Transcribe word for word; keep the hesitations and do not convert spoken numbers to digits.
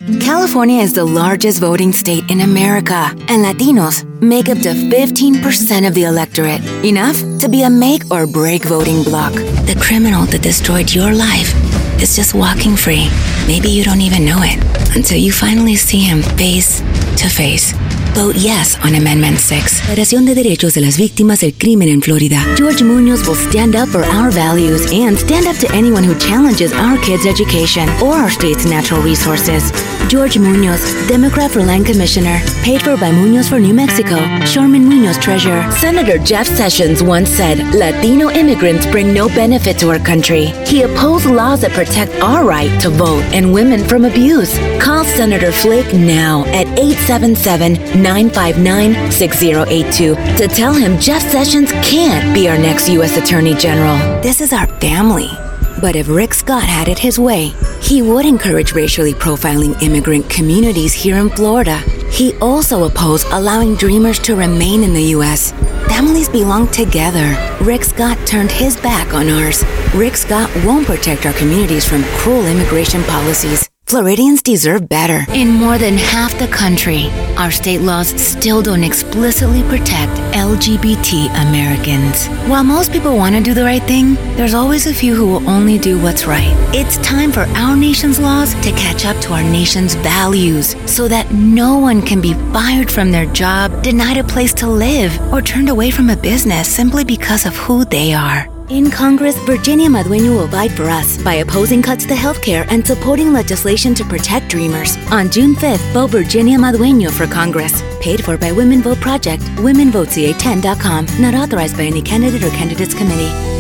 California is the largest voting state in America, and Latinos make up to fifteen percent of the electorate, enough to be a make or break voting bloc. The criminal that destroyed your life is just walking free. Maybe you don't even know it until you finally see him face to face. Vote yes on Amendment six. Federación de Derechos de las Víctimas del Crimen en Florida. George Munoz will stand up for our values and stand up to anyone who challenges our kids' education or our state's natural resources. George Munoz, Democrat for Land Commissioner, paid for by Munoz for New Mexico. Sherman Munoz, Treasurer. Senator Jeff Sessions once said, Latino immigrants bring no benefit to our country. He opposed laws that protect our right to vote and women from abuse. Call Senator Flake now at eight seven seven, nine five nine, six zero eight two to tell him Jeff Sessions can't be our next U S Attorney General. This is our family. But if Rick Scott had it his way, he would encourage racially profiling immigrant communities here in Florida. He also opposed allowing dreamers to remain in the U S. Families belong together. Rick Scott turned his back on ours. Rick Scott won't protect our communities from cruel immigration policies. Floridians deserve better. In more than half the country, our state laws still don't explicitly protect L G B T Americans. While most people want to do the right thing, there's always a few who will only do what's right. It's time for our nation's laws to catch up to our nation's values so that no one can be fired from their job, denied a place to live, or turned away from a business simply because of who they are. In Congress, Virginia Madueño will fight for us by opposing cuts to healthcare and supporting legislation to protect dreamers. On June fifth, vote Virginia Madueño for Congress. Paid for by Women Vote Project, women vote c a ten dot com. Not authorized by any candidate or candidates committee.